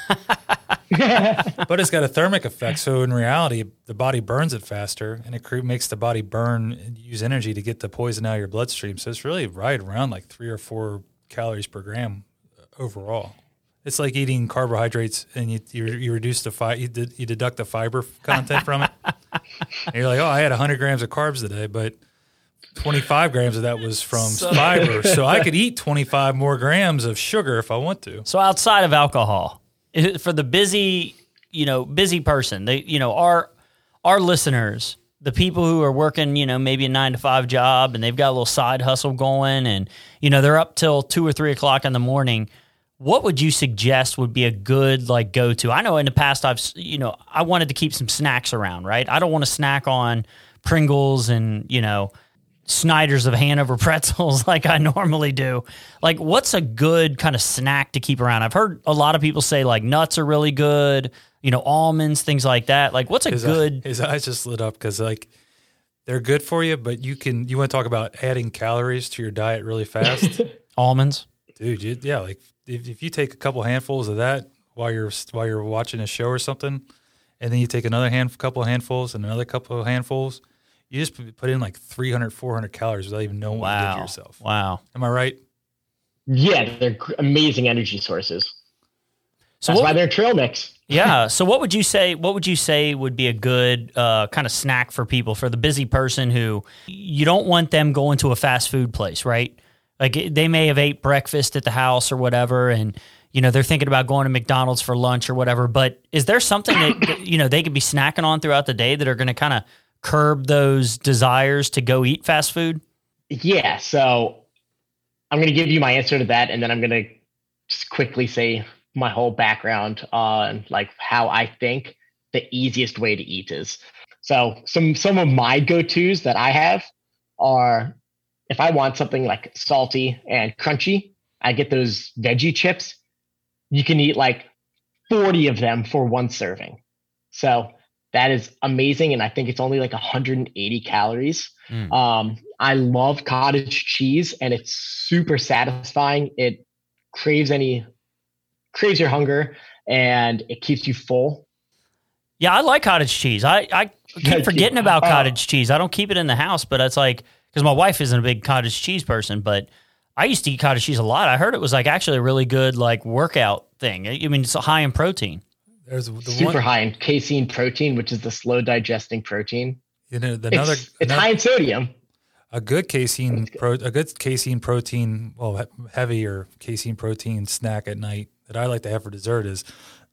[SPEAKER 3] But it's got a thermic effect. So in reality, the body burns it faster, and it cre- makes the body burn and use energy to get the poison out of your bloodstream. So it's really right around like three or four calories per gram overall. It's like eating carbohydrates, and you you, you reduce the fi- you, de- you deduct the fiber content from it. And you're like, oh, I had one hundred grams of carbs today, but twenty-five grams of that was from so, fiber. So I could eat twenty-five more grams of sugar if I want to.
[SPEAKER 1] So outside of alcohol, for the busy, you know, busy person, they, you know, our our listeners, the people who are working, you know, maybe a nine to five job, and they've got a little side hustle going, and you know, they're up till two or three o'clock in the morning. What would you suggest would be a good like go to? I know in the past I've, you know, I wanted to keep some snacks around, right? I don't want to snack on Pringles and, you know, Snyder's of Hanover pretzels like I normally do. Like, what's a good kind of snack to keep around? I've heard a lot of people say like nuts are really good, you know, almonds, things like that. Like, what's a
[SPEAKER 3] his
[SPEAKER 1] good?
[SPEAKER 3] Eye, his eyes just lit up because like they're good for you, but you can. You want to talk about adding calories to your diet really fast?
[SPEAKER 1] Almonds,
[SPEAKER 3] dude. You, yeah, like if, if you take a couple handfuls of that while you're while you're watching a show or something, and then you take another hand, couple of handfuls, and another couple of handfuls. You just put in like three hundred, four hundred calories without even knowing
[SPEAKER 1] wow.
[SPEAKER 3] what you did to yourself.
[SPEAKER 1] Wow.
[SPEAKER 3] Am I right?
[SPEAKER 2] Yeah, they're amazing energy sources.
[SPEAKER 1] So
[SPEAKER 2] That's
[SPEAKER 1] what,
[SPEAKER 2] why they're trail mix.
[SPEAKER 1] Yeah. So what would you say, what would you say would be a good uh, kind of snack for people, for the busy person who you don't want them going to a fast food place, right? Like they may have ate breakfast at the house or whatever, and you know, they're thinking about going to McDonald's for lunch or whatever, but is there something that, you know, they could be snacking on throughout the day that are going to kind of curb those desires to go eat fast food?
[SPEAKER 2] Yeah. So I'm going to give you my answer to that. And then I'm going to just quickly say my whole background on like how I think the easiest way to eat is. So some some of my go-tos that I have are, if I want something like salty and crunchy, I get those veggie chips. You can eat like forty of them for one serving. So that is amazing. And I think it's only like one hundred eighty calories. Mm. Um, I love cottage cheese, and it's super satisfying. It craves any, craves your hunger, and it keeps you full.
[SPEAKER 1] Yeah, I like cottage cheese. I, I keep forgetting about cottage uh, cheese. I don't keep it in the house, but it's like, because my wife isn't a big cottage cheese person, but I used to eat cottage cheese a lot. I heard it was like actually a really good like workout thing. I mean, it's high in protein.
[SPEAKER 3] There's the
[SPEAKER 2] super
[SPEAKER 3] one,
[SPEAKER 2] high in casein protein, which is the slow digesting protein.
[SPEAKER 3] You know, another
[SPEAKER 2] it's, it's
[SPEAKER 3] another,
[SPEAKER 2] high in sodium.
[SPEAKER 3] A good casein pro, a good casein protein, well, heavier casein protein snack at night that I like to have for dessert is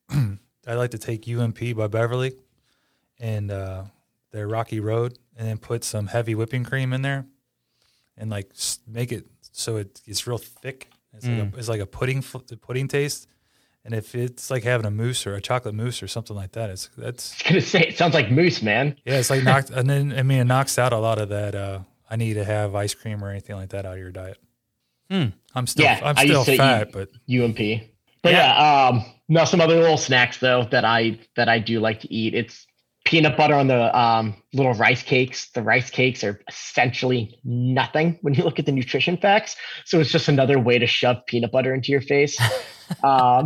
[SPEAKER 3] I like to take U M P by Beverly and uh, their Rocky Road, and then put some heavy whipping cream in there, and like make it so it, it's real thick. It's, mm. like a, it's like a pudding pudding taste. And if it's like having a mousse or a chocolate mousse or something like that, it's that's.
[SPEAKER 2] I was gonna say it sounds like mousse, man.
[SPEAKER 3] Yeah, it's like knocked, and then I mean it knocks out a lot of that. Uh, I need to have ice cream or anything like that out of your diet.
[SPEAKER 1] Hmm.
[SPEAKER 3] I'm still
[SPEAKER 2] yeah,
[SPEAKER 3] I'm still fat,
[SPEAKER 2] eat
[SPEAKER 3] but
[SPEAKER 2] U M P. But yeah, yeah um, now some other little snacks though that I that I do like to eat. It's peanut butter on the um, little rice cakes. The rice cakes are essentially nothing when you look at the nutrition facts. So it's just another way to shove peanut butter into your face. um,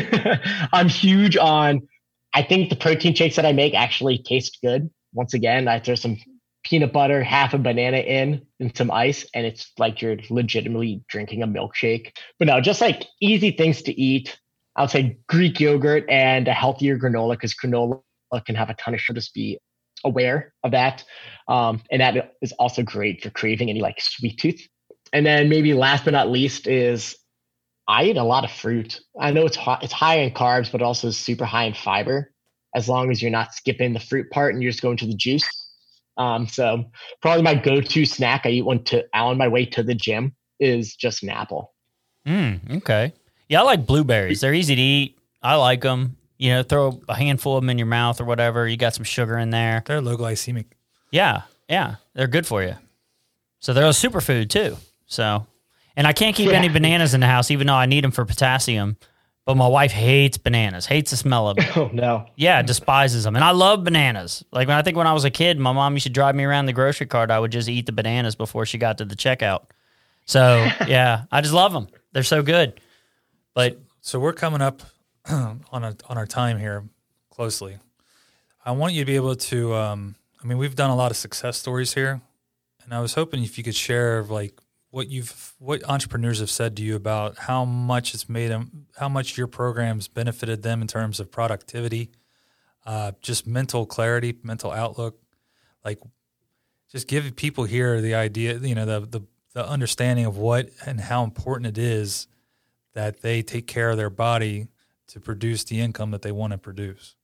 [SPEAKER 2] I'm huge on, I think the protein shakes that I make actually taste good. Once again, I throw some peanut butter, half a banana in, and some ice, and it's like you're legitimately drinking a milkshake. But no, just like easy things to eat. I would say Greek yogurt and a healthier granola, because granola can have a ton of sugar. Just be aware of that. Um, and that is also great for craving any like sweet tooth. And then maybe last but not least is I eat a lot of fruit. I know it's high, it's high in carbs, but also super high in fiber, as long as you're not skipping the fruit part and you're just going to the juice. Um, so probably my go-to snack, I eat one to on my way to the gym, is just an apple.
[SPEAKER 1] Mm, okay. Yeah, I like blueberries. They're easy to eat. I like them. You know, throw a handful of them in your mouth or whatever. You got some sugar in there.
[SPEAKER 3] They're low glycemic.
[SPEAKER 1] Yeah, yeah. They're good for you. So they're a superfood too. So, and I can't keep yeah. any bananas in the house, even though I need them for potassium. But my wife hates bananas, hates the smell of them.
[SPEAKER 2] Oh, no.
[SPEAKER 1] Yeah, despises them. And I love bananas. Like, when I think when I was a kid, my mom used to drive me around the grocery cart. I would just eat the bananas before she got to the checkout. So, yeah, I just love them. They're so good. But
[SPEAKER 3] So we're coming up on a, on our time here closely. I want you to be able to, um, I mean, we've done a lot of success stories here. And I was hoping if you could share, like, what you've, what entrepreneurs have said to you about how much it's made them, how much your programs benefited them in terms of productivity, uh, just mental clarity, mental outlook. Like, just give people here the idea, you know, the, the, the understanding of what and how important it is that they take care of their body to produce the income that they want to produce.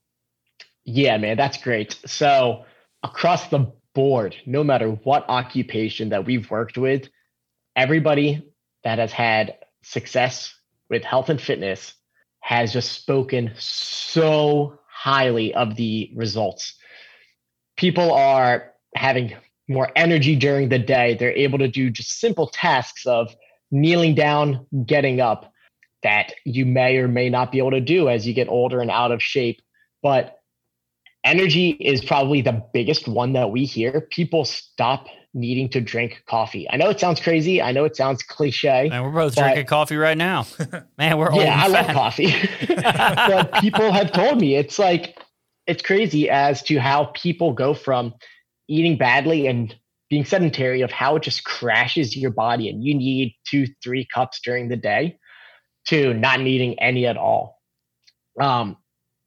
[SPEAKER 2] Yeah, man, that's great. So across the board, no matter what occupation that we've worked with, everybody that has had success with health and fitness has just spoken so highly of the results. People are having more energy during the day. They're able to do just simple tasks of kneeling down, getting up, that you may or may not be able to do as you get older and out of shape. But energy is probably the biggest one that we hear. People stop needing to drink coffee. I know it sounds crazy. I know it sounds cliche.
[SPEAKER 1] Man, we're both drinking coffee right now. Man, we're old
[SPEAKER 2] yeah,
[SPEAKER 1] and
[SPEAKER 2] I
[SPEAKER 1] fat.
[SPEAKER 2] love coffee. But people have told me it's like, it's crazy as to how people go from eating badly and being sedentary, of how it just crashes your body and you need two, three cups during the day, to not needing any at all. Um,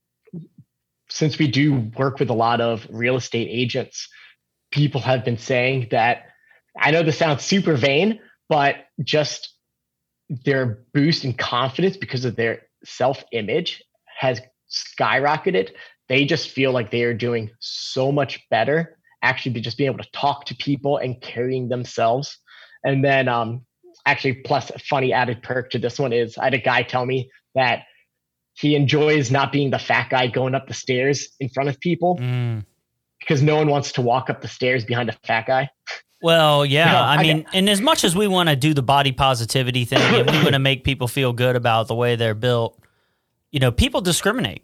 [SPEAKER 2] since we do work with a lot of real estate agents, people have been saying that, I know this sounds super vain, but just their boost in confidence because of their self-image has skyrocketed. They just feel like they are doing so much better, actually be just being able to talk to people and carrying themselves. And then um, actually, plus a funny added perk to this one is I had a guy tell me that he enjoys not being the fat guy going up the stairs in front of people
[SPEAKER 1] Mm.
[SPEAKER 2] because no one wants to walk up the stairs behind a fat guy.
[SPEAKER 1] Well, yeah.
[SPEAKER 2] No,
[SPEAKER 1] I
[SPEAKER 2] I
[SPEAKER 1] mean,
[SPEAKER 2] get-
[SPEAKER 1] and as much as we want to do the body positivity thing and we want to make people feel good about the way they're built, you know, people discriminate.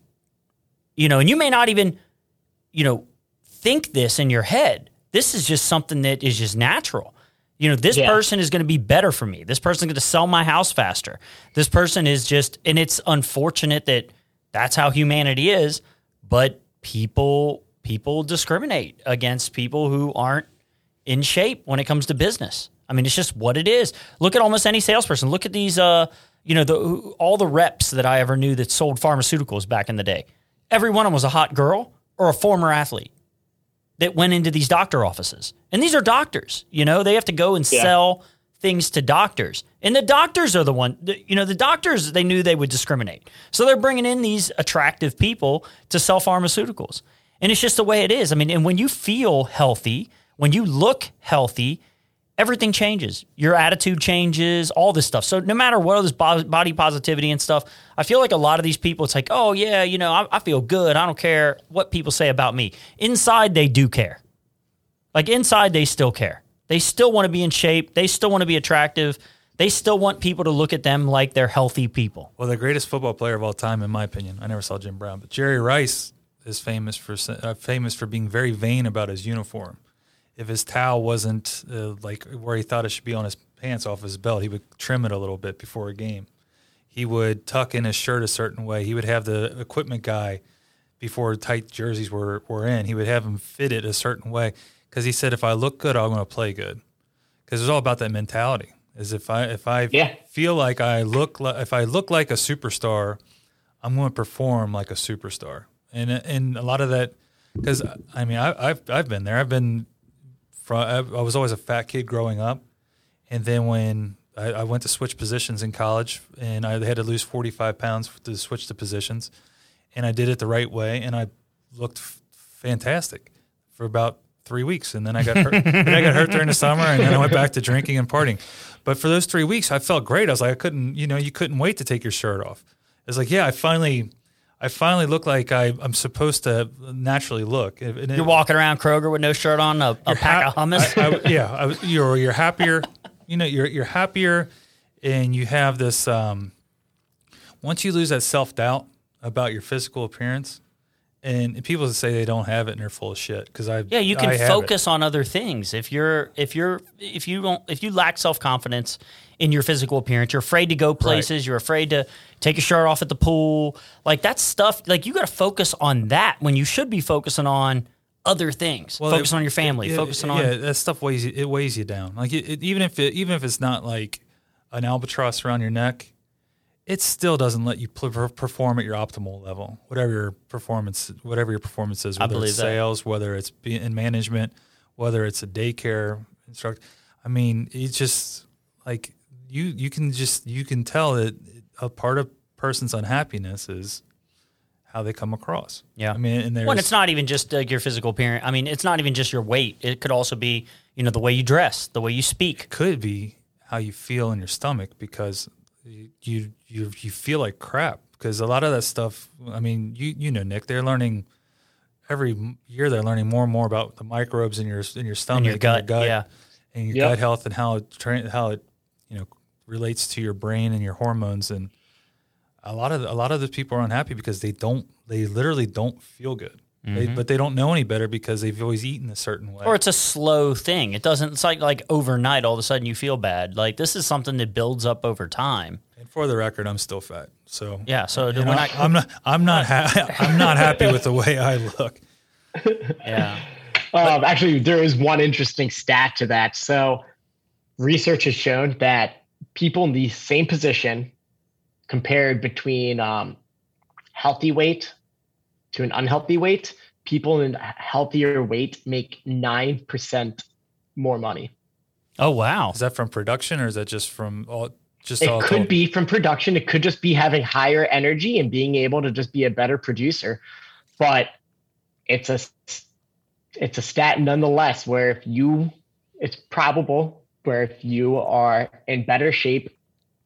[SPEAKER 1] You know, and you may not even, you know, think this in your head. This is just something that is just natural. You know, this
[SPEAKER 2] Yeah.
[SPEAKER 1] person is going to be better for me. This person's going to sell my house faster. This person is just, and it's unfortunate that that's how humanity is, but people people discriminate against people who aren't in shape when it comes to business. I mean, it's just what it is. Look at almost any salesperson. Look at these, uh, you know, the all the reps that I ever knew that sold pharmaceuticals back in the day. Every one of them was a hot girl or a former athlete that went into these doctor offices. And these are doctors, you know, they have to go and
[SPEAKER 2] Yeah.
[SPEAKER 1] sell things to doctors. And the doctors are the one, the, you know, the doctors, they knew they would discriminate. So they're bringing in these attractive people to sell pharmaceuticals. And it's just the way it is. I mean, and when you feel healthy, when you look healthy, everything changes. Your attitude changes, all this stuff. So no matter what, all this bo- body positivity and stuff, I feel like a lot of these people, it's like, oh, yeah, you know, I, I feel good. I don't care what people say about me. Inside, they do care. Like inside, they still care. They still want to be in shape. They still want to be attractive. They still want people to look at them like they're healthy people.
[SPEAKER 3] Well, the greatest football player of all time, in my opinion, I never saw Jim Brown, but Jerry Rice is famous for uh, famous for being very vain about his uniform. If his towel wasn't uh, like where he thought it should be on his pants off his belt, he would trim it a little bit before a game. He would tuck in his shirt a certain way. He would have the equipment guy, before tight jerseys were, were in, he would have him fit it a certain way because he said, if I look good, I'm going to play good. Because it's all about that mentality. Is if I if I
[SPEAKER 2] Yeah.
[SPEAKER 3] feel like I look like if I look like a superstar, I'm going to perform like a superstar. And and a lot of that, because I mean I, I've I've been there. I've been from, I was always a fat kid growing up, and then when I, I went to switch positions in college, and I had to lose forty-five pounds to switch the positions, and I did it the right way, and I looked f- fantastic for about three weeks, and then I got hurt. then I got hurt during the summer, and then I went back to drinking and partying. But for those three weeks, I felt great. I was like, I couldn't, you know, you couldn't wait to take your shirt off. It's like, yeah, I finally, I finally look like I, I'm supposed to naturally look. And it-
[SPEAKER 1] You're walking around Kroger with no shirt on, a, a pack of hummus.
[SPEAKER 3] I, I, yeah, I, was- you're you're happier. You know, you're you're happier, and you have this. Um, once you lose that self doubt about your physical appearance, and people say they don't have it, and they're full of shit. Because I
[SPEAKER 1] Yeah, you can
[SPEAKER 3] I have
[SPEAKER 1] focus on other things. If you're if you're if you don't if you lack self-confidence in your physical appearance, you're afraid to go places, you're afraid to take your shirt off at the pool. Like that stuff, like you got to focus on that when you should be focusing on other things.
[SPEAKER 3] Well,
[SPEAKER 1] focus
[SPEAKER 3] it-
[SPEAKER 1] on your family,
[SPEAKER 3] it-
[SPEAKER 1] focusing
[SPEAKER 3] yeah,
[SPEAKER 1] on
[SPEAKER 3] yeah, that stuff weighs you, it weighs you down. Like it, it, even if it, even if it's not like an albatross around your neck, it still doesn't let you pl- per- perform at your optimal level. Whatever your performance, whatever your performance is,
[SPEAKER 1] I
[SPEAKER 3] whether
[SPEAKER 1] believe
[SPEAKER 3] it's
[SPEAKER 1] that.
[SPEAKER 3] sales, whether it's be- in management, whether it's a daycare instructor. I mean, it's just like you you can just you can tell that a part of person's unhappiness is how they come across.
[SPEAKER 1] Yeah.
[SPEAKER 3] I mean, and there's
[SPEAKER 1] Well, and it's not even just like your physical appearance. I mean, it's not even just your weight. It could also be, you know, the way you dress, the way you speak.
[SPEAKER 3] could be how you feel in your stomach because you you you, you feel like crap because a lot of that stuff. I mean, you you know, Nick, they're learning every year. They're learning more and more about the microbes in your in your stomach,
[SPEAKER 1] your gut, yeah.
[SPEAKER 3] and your
[SPEAKER 2] Yep.
[SPEAKER 3] gut health, and how it tra- how it you know relates to your brain and your hormones. And a lot of a lot of the people are unhappy because they don't they literally don't feel good. They, but they don't know any better because they've always eaten a certain way.
[SPEAKER 1] Or it's a slow thing. It doesn't, it's like, like overnight, all of a sudden you feel bad. Like this is something that builds up over time.
[SPEAKER 3] And for the record, I'm still fat. So
[SPEAKER 1] Yeah. So
[SPEAKER 3] you
[SPEAKER 1] we're
[SPEAKER 3] know,
[SPEAKER 1] not,
[SPEAKER 3] I'm not. I'm not. Ha- I'm not happy with the way I look.
[SPEAKER 1] yeah.
[SPEAKER 2] Um, actually, there is one interesting stat to that. So, research has shown that people in the same position, compared between um, healthy weight to an unhealthy weight, people in healthier weight make nine percent more money.
[SPEAKER 1] Oh, wow.
[SPEAKER 3] Is that from production or is that just from all? Just
[SPEAKER 2] It
[SPEAKER 3] all
[SPEAKER 2] could
[SPEAKER 3] told?
[SPEAKER 2] be from production. It could just be having higher energy and being able to just be a better producer. But it's a it's a stat nonetheless where if you, it's probable where if you are in better shape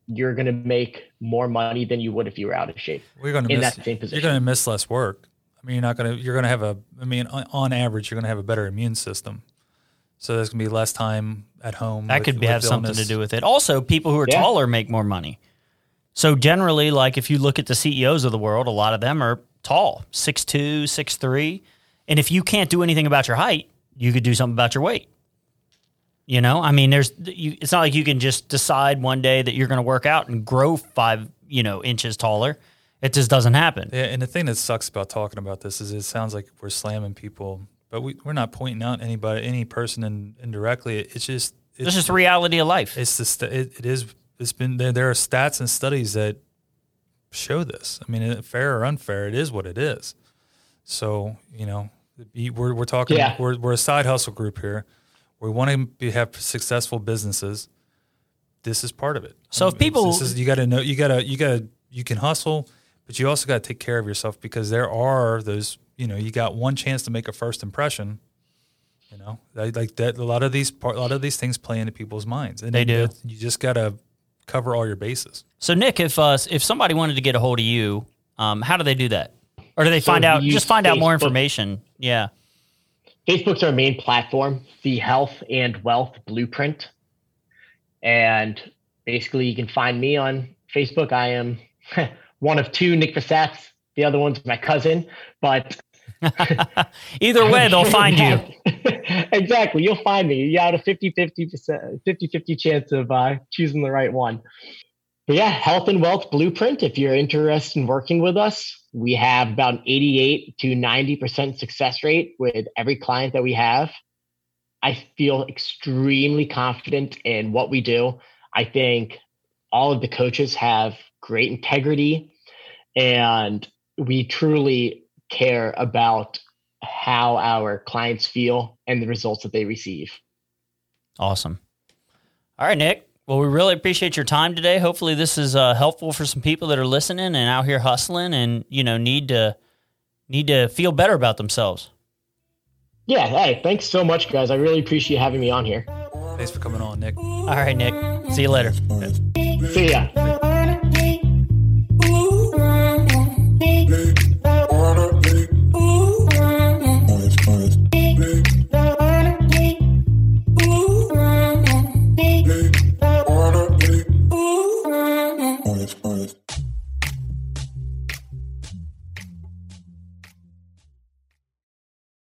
[SPEAKER 2] you're going to make more money than you would if you were out of shape.
[SPEAKER 3] We're going to
[SPEAKER 2] in
[SPEAKER 3] miss,
[SPEAKER 2] that same position.
[SPEAKER 3] You're going to miss less work. I mean, you're not going to, you're going to have a, I mean, on, on average, you're going to have a better immune system. So there's going to be less time at home.
[SPEAKER 1] That
[SPEAKER 3] with,
[SPEAKER 1] could be,
[SPEAKER 3] with
[SPEAKER 1] have something
[SPEAKER 3] illness.
[SPEAKER 1] to do with it. Also, people who are
[SPEAKER 2] Yeah.
[SPEAKER 1] taller make more money. So generally, like if you look at the C E Os of the world, a lot of them are tall, six two, six three. And if you can't do anything about your height, you could do something about your weight. You know, I mean, there's, you, it's not like you can just decide one day that you're going to work out and grow five, you know, inches taller. It just doesn't happen.
[SPEAKER 3] Yeah, and the thing that sucks about talking about this is it sounds like we're slamming people, but we, we're not pointing out anybody, any person in, indirectly. It's just, it's,
[SPEAKER 1] It's just the reality of life.
[SPEAKER 3] it's the, st- it, it is, it's been, there, there are stats and studies that show this. I mean, fair or unfair, it is what it is. So, you know, we're, we're talking,
[SPEAKER 2] Yeah.
[SPEAKER 3] we're, we're a side hustle group here. We want to be, have successful businesses. This is part of it.
[SPEAKER 1] So if people-
[SPEAKER 3] this is, you got to know, you got to, you got to, you can hustle, but you also got to take care of yourself because there are those, you know, you got one chance to make a first impression. You know, like that. A lot of these, part, a lot of these things play into people's minds, and
[SPEAKER 1] They do.
[SPEAKER 3] You just got to cover all your bases.
[SPEAKER 1] So Nick, if uh, if somebody wanted to get a hold of you, um, how do they do that? Or do they
[SPEAKER 2] So
[SPEAKER 1] find out,
[SPEAKER 2] we use
[SPEAKER 1] just find out more
[SPEAKER 2] Facebook.
[SPEAKER 1] information? Yeah.
[SPEAKER 2] Facebook's our main platform, the Health and Wealth Blueprint. And basically, you can find me on Facebook. I am one of two Nick Vassats. The other one's my cousin. But
[SPEAKER 1] Either way, they'll find you.
[SPEAKER 2] Exactly. You'll find me. You got a fifty-fifty fifty-fifty chance of uh, choosing the right one. But yeah, Health and Wealth Blueprint. If you're interested in working with us, we have about an eighty-eight to ninety percent success rate with every client that we have. I feel extremely confident in what we do. I think all of the coaches have great integrity, and we truly care about how our clients feel and the results that they receive.
[SPEAKER 1] Awesome. All right, Nick. Well, we really appreciate your time today. Hopefully this is uh, helpful for some people that are listening and out here hustling and, you know, need to need to feel better about themselves.
[SPEAKER 2] Yeah. Hey, thanks so much, guys. I really appreciate having me on here.
[SPEAKER 3] Thanks for coming on, Nick.
[SPEAKER 1] All right, Nick. See you later.
[SPEAKER 2] See ya.